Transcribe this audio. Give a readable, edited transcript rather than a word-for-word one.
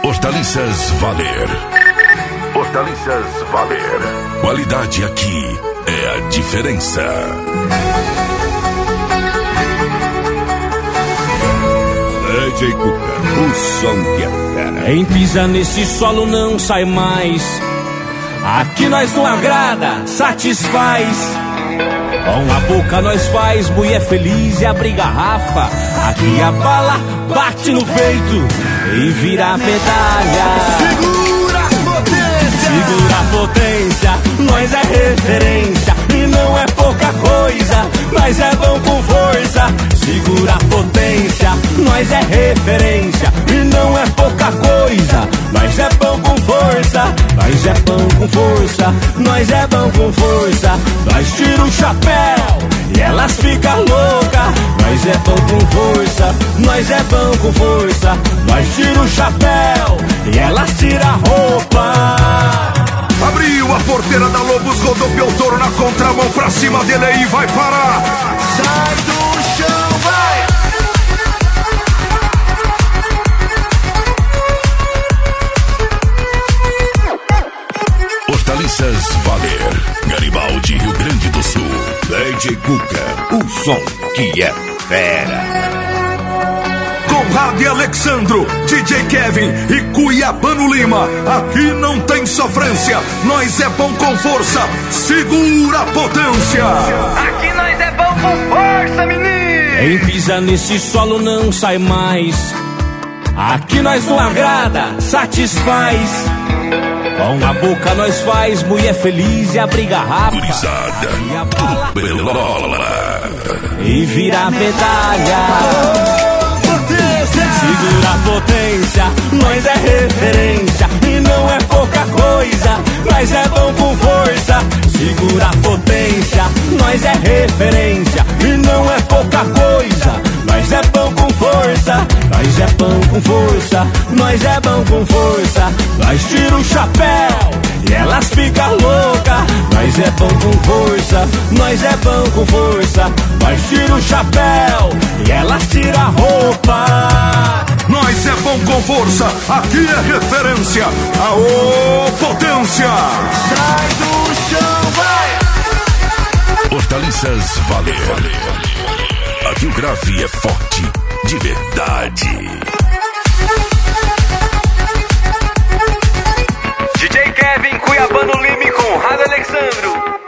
Hortaliças Valer. Hortaliças Valer. Qualidade aqui é a diferença. DJ Cuca, o som que é fera. Quem pisa nesse solo não sai mais. Aqui nós não agrada, satisfaz. Com a boca nós faz mulher feliz e abre garrafa. Aqui a bala bate no peito e vira a medalha. Segura a potência, segura a potência. Nós é referência e não é pouca coisa. Nós é bom com força. Segura a potência. Nós é referência e não é pouca coisa. Nós é bom com força. Nós é bom com força. Nós é bom com força. Nós tira o chapéu e elas ficam loucas. Nós é bom com força. Nós é bom com força. Nós tira o chapéu e elas tiram a roupa. Abriu a porteira da Lobos, rodopiou o touro na contramão, pra cima dele aí vai parar. Sai do chão, vai! Hortaliças Valer, Garibaldi, Rio Grande do Sul. DJ Cuca, o som que é fera. Conrado e Alexandro, DJ Kevin e Cuiabano Lima. Aqui não tem sofrência, nós é bom com força. Segura a potência. Aqui nós é bom com força, menino. Quem pisa nesse solo não sai mais. Aqui nós não agrada, satisfaz. Com a boca nós faz mulher feliz e abre garrafa. Gurizada, e a bala belola e vira a medalha. Segura a potência, nós é referência e não é pouca coisa. Nós é bom com força. Segura a potência, nós é referência e não é pouca coisa. Nós é bom com força. Nós é bom com força. Nós é bom com força. Nós tira o chapéu e elas ficam loucas. Nós é bom com força. Nós é bom com força. Nós tira o chapéu e elas tiram a roupa. Nós é bom com força, aqui é referência. Aô, potência! Sai do chão, vai! Hortaliças Valer. Aqui o grave é forte, de verdade. DJ Kevin, Cuiabano Lima e Conrado Alexandro.